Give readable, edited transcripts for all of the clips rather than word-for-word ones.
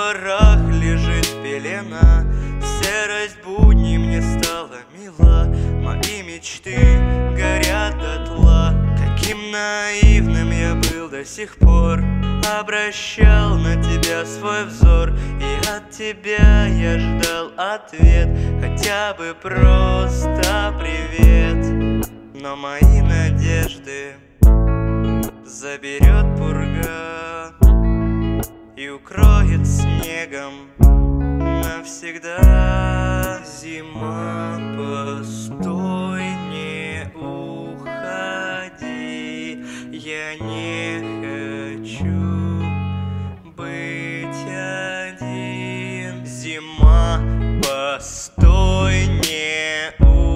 горах лежит пелена, серость будней мне стала мила. Мои мечты горят дотла. Каким наивным я был до сих пор, обращал на тебя свой взор, и от тебя я ждал ответ, хотя бы просто привет. Но мои надежды заберет пурга и укроет снегом навсегда. Зима, постой, не уходи, я не хочу быть один. Зима, постой, не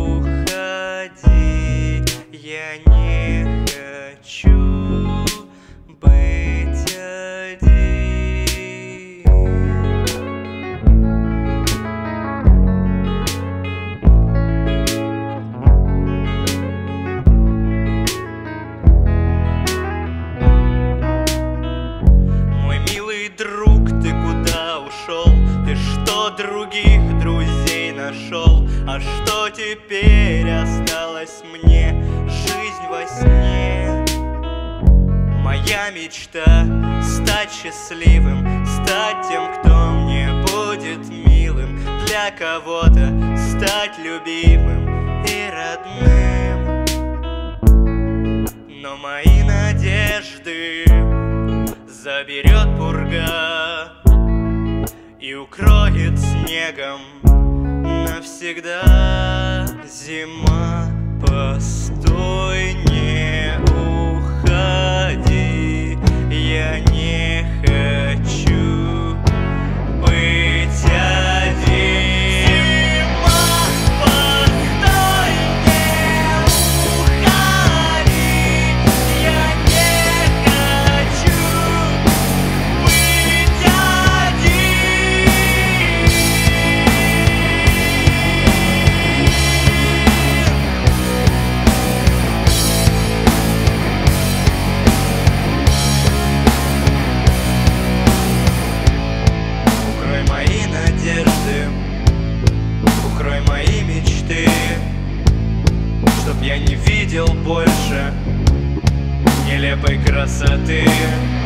уходи, я не хочу быть один. Мой милый друг, ты куда ушел? Ты что, других друзей нашел? А что теперь осталось мне? Жизнь во сне. Моя мечта — стать счастливым, стать тем, кто мне будет милым, для кого-то стать любимым и родным. Но мои надежды заберет пурга и укроет снегом навсегда. Зима, постой, не уходи, я не хочу быть один. Зима, постой, не уходи, я не хочу быть один. Укрой мои надежды, укрой мои мечты, чтоб я не видел больше нелепой красоты.